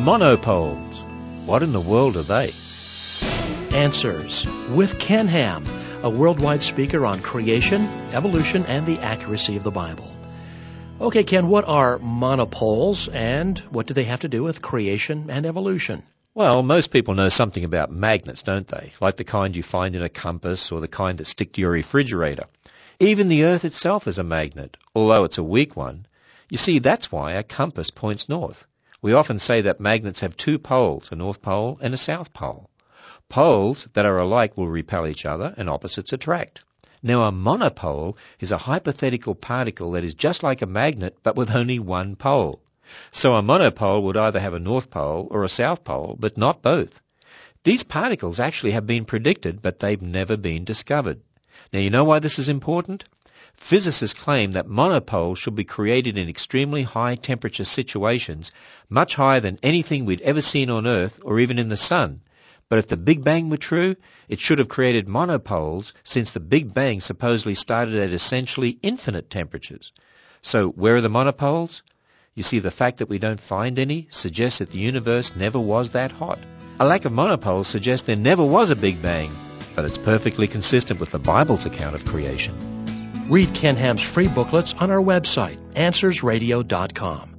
Monopoles. What in the world are they? Answers with Ken Ham, a worldwide speaker on creation, evolution, and the accuracy of the Bible. Okay, Ken, what are monopoles, and what do they have to do with creation and evolution? Well, most people know something about magnets, don't they? Like the kind you find in a compass or the kind that stick to your refrigerator. Even the Earth itself is a magnet, although it's a weak one. You see, that's why a compass points north. We often say that magnets have two poles, a north pole and a south pole. Poles that are alike will repel each other and opposites attract. Now, a monopole is a hypothetical particle that is just like a magnet but with only one pole. So a monopole would either have a north pole or a south pole, but not both. These particles actually have been predicted, but they've never been discovered. Now, you know why this is important? Physicists claim that monopoles should be created in extremely high temperature situations, much higher than anything we'd ever seen on Earth or even in the Sun. But if the Big Bang were true, it should have created monopoles since the Big Bang supposedly started at essentially infinite temperatures. So where are the monopoles? You see, the fact that we don't find any suggests that the universe never was that hot. A lack of monopoles suggests there never was a Big Bang, but it's perfectly consistent with the Bible's account of creation. Read Ken Ham's free booklets on our website, AnswersRadio.com.